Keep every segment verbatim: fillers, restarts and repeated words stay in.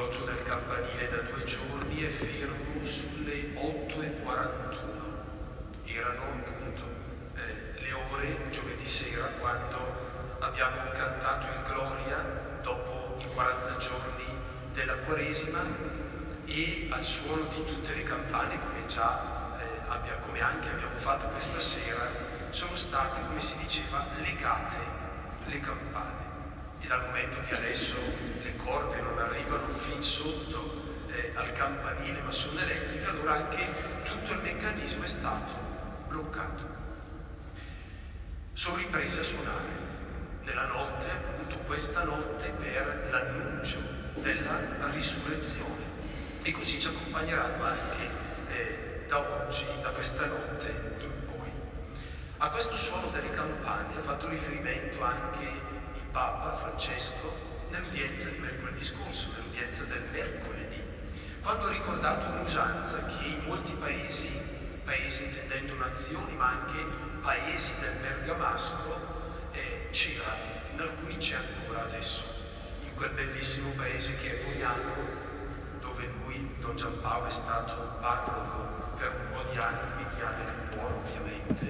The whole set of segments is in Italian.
l'orologio del campanile da due giorni è fermo sulle otto e quarantuno. Erano appunto eh, le ore giovedì sera quando abbiamo cantato il Gloria dopo i quaranta giorni della Quaresima, e al suono di tutte le campane, come già eh, abbia, come anche abbiamo fatto questa sera, sono state, come si diceva, legate le campane. E dal momento che adesso le corde non arrivano fin sotto eh, al campanile ma sono elettriche, allora anche tutto il meccanismo è stato bloccato. Sono riprese a suonare nella notte, appunto questa notte, per l'annuncio della risurrezione, e così ci accompagneranno anche eh, da oggi, da questa notte in poi. A questo suono delle campane ha fatto riferimento anche Papa Francesco nell'udienza di mercoledì scorso, nell'udienza del mercoledì, quando ha ricordato un'usanza che in molti paesi, paesi intendendo nazioni, ma anche paesi del Bergamasco, eh, c'era, in alcuni c'è ancora adesso, in quel bellissimo paese che è Boiano, dove lui, Don Giampaolo, è stato parroco per un po' di anni, di Piane del Buono, ovviamente,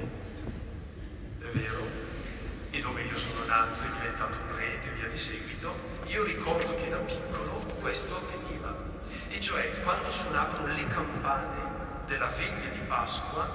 è vero, e dove io sono nato e diventato prete e via di seguito. Io ricordo che da piccolo questo avveniva, e cioè quando suonavano le campane della veglia di Pasqua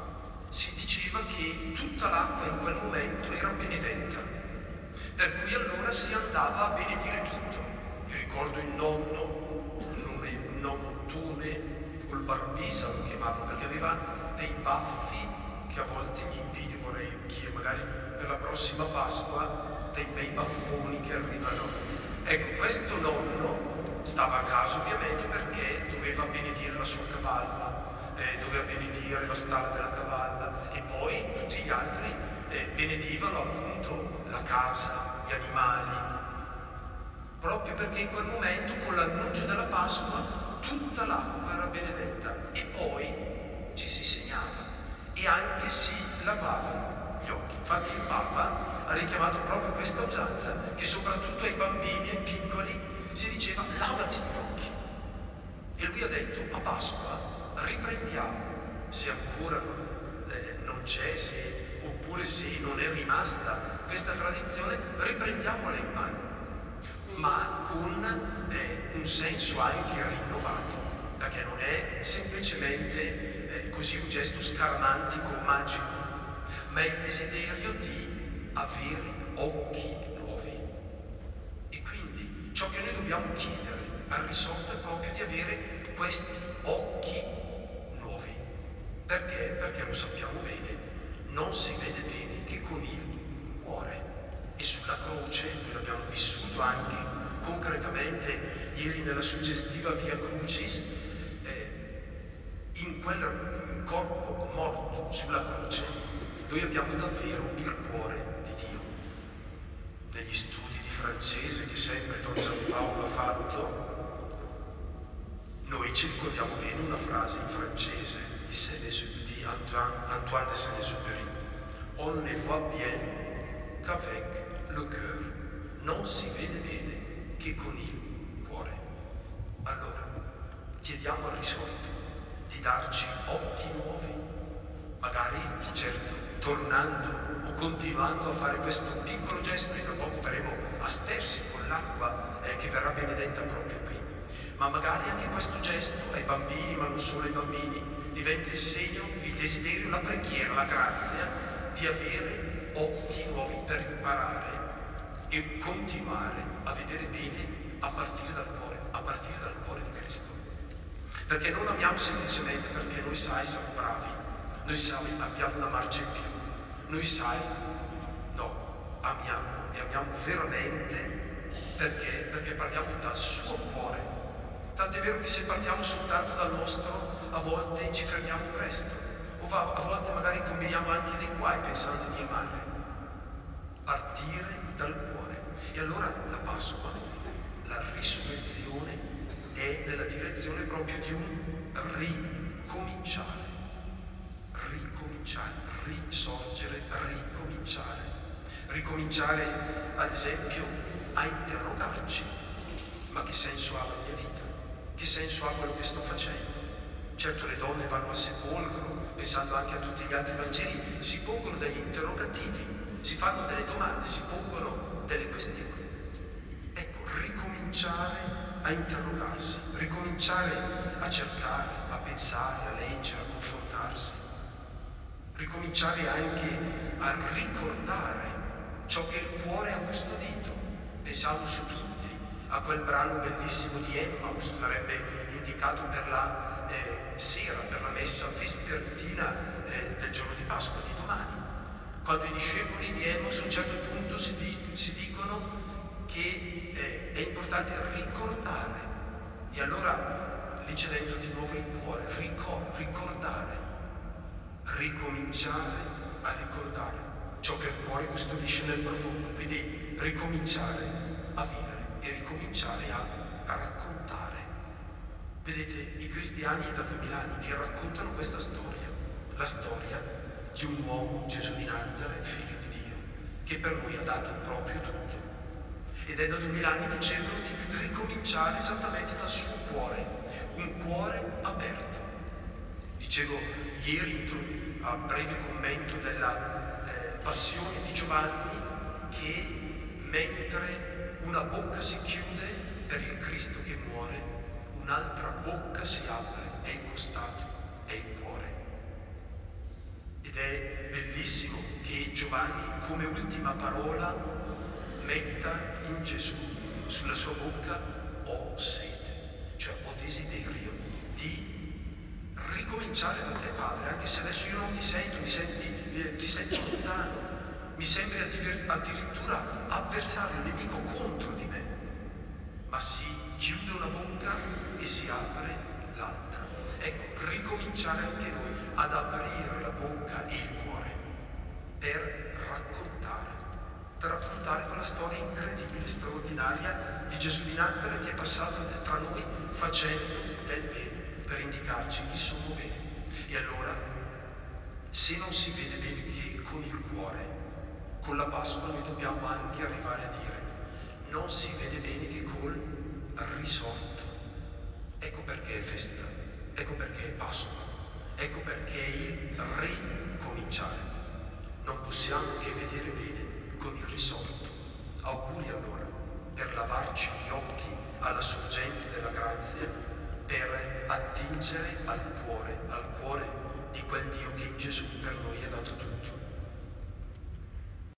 si diceva che tutta l'acqua in quel momento era benedetta, per cui allora si andava a benedire tutto. Io ricordo il nonno, un nome, un nonno Tone col Barbisa lo chiamavano, perché aveva dei baffi che a volte gli invidio, vorrei che magari per la prossima Pasqua dei bei baffoni che arrivano. Ecco, questo nonno stava a casa ovviamente perché doveva benedire la sua cavalla, eh, doveva benedire la stalla della cavalla, e poi tutti gli altri eh, benedivano appunto la casa, gli animali, proprio perché in quel momento, con l'annuncio della Pasqua, tutta l'acqua era benedetta, e poi ci si segnava e anche si lavavano gli occhi. Infatti il Papa ha richiamato proprio questa usanza, che soprattutto ai bambini, ai piccoli, si diceva lavati gli occhi. E lui ha detto a Pasqua riprendiamo, se ancora eh, non c'è, se, oppure se non è rimasta questa tradizione, riprendiamola in mano, ma con eh, un senso anche rinnovato, perché non è semplicemente eh, così un gesto scaramantico o magico, ma è il desiderio di avere occhi nuovi. E quindi ciò che noi dobbiamo chiedere al risorto è proprio di avere questi occhi nuovi. Perché? Perché lo sappiamo bene, non si vede bene che con il cuore. E sulla croce, noi l'abbiamo vissuto anche concretamente ieri nella suggestiva Via Crucis, eh, in quel corpo morto sulla croce, noi abbiamo davvero il cuore di Dio. Negli studi di francese che sempre Don Giampaolo ha fatto, noi ci ricordiamo bene una frase in francese di, Saint-Exupéry, di Antoine, Antoine de Saint-Exupéry: on ne voit bien qu'avec le cœur, non si vede bene che con il cuore. Allora, chiediamo al risorto di darci occhi nuovi, magari, certo, tornando o continuando a fare questo piccolo gesto che tra poco faremo aspersi con l'acqua eh, che verrà benedetta proprio qui. Ma magari anche questo gesto ai bambini, ma non solo ai bambini, diventa il segno, il desiderio, la preghiera, la grazia di avere occhi nuovi per imparare e continuare a vedere bene a partire dal cuore, a partire dal cuore di Cristo. Perché non amiamo semplicemente perché noi, sai, siamo bravi, noi sai, abbiamo una marcia in più, noi sai, no, amiamo e amiamo veramente perché, perché partiamo dal suo cuore. Tant'è vero che se partiamo soltanto dal nostro, a volte ci fermiamo presto, o va, a volte magari combiniamo anche dei guai pensando di amare. Partire dal cuore. E allora la Pasqua, la risurrezione, è nella direzione proprio di un ricominciare. Ricominciare, risorgere, ricominciare. Ricominciare, ad esempio, a interrogarci. ma che senso ha la mia vita? Che senso ha quello che sto facendo? Certo, le donne vanno al sepolcro, pensando anche a tutti gli altri Vangeli, si pongono degli interrogativi, si fanno delle domande, si pongono delle questioni. Ecco, ricominciare a interrogarsi, ricominciare a cercare, a pensare, a leggere, a confrontarsi, ricominciare anche a ricordare ciò che il cuore ha custodito. Pensiamo su tutti a quel brano bellissimo di Emmaus, sarebbe indicato per la eh, sera, per la messa vespertina eh, del giorno di Pasqua, di domani, quando i discepoli di Emmaus a un certo punto si, di, si dicono che eh, è importante ricordare, e allora lì c'è dentro di nuovo il cuore, ricor- ricordare, ricominciare a ricordare ciò che il cuore custodisce nel profondo, quindi ricominciare a vivere e ricominciare a, a raccontare. Vedete, i cristiani da duemila anni ti raccontano questa storia, la storia di un uomo, Gesù di Nazaret, figlio di Dio, che per noi ha dato proprio tutto. Ed è da duemila anni che cercano di ricominciare esattamente dal suo cuore, un cuore aperto. Dicevo ieri, a breve commento della eh, passione di Giovanni, che mentre una bocca si chiude per il Cristo che muore, un'altra bocca si apre, è il costato, è il cuore. Ed è bellissimo che Giovanni, come ultima parola, metta in Gesù, sulla sua bocca, ho sete, cioè ho desiderio di ricominciare da te, Padre, anche se adesso io non ti sento, mi senti, eh, ti sento lontano, mi sembri addirittura avversario, nemico contro di me, ma si chiude una bocca e si apre l'altra. Ecco, ricominciare anche noi ad aprire la bocca e il cuore per raccontare, per raccontare quella storia incredibile, straordinaria di Gesù di Nazaret che è passato tra noi facendo del bene, per indicarci chi sono bene. E allora, se non si vede bene che con il cuore, con la Pasqua noi dobbiamo anche arrivare a dire, non si vede bene che col risorto. Ecco perché è festa, ecco perché è Pasqua, ecco perché è il ricominciare. Non possiamo che vedere bene con il risorto. Auguri allora per lavarci gli occhi alla sorgente della grazia, per attingere al cuore, al cuore di quel Dio che in Gesù per noi ha dato tutto.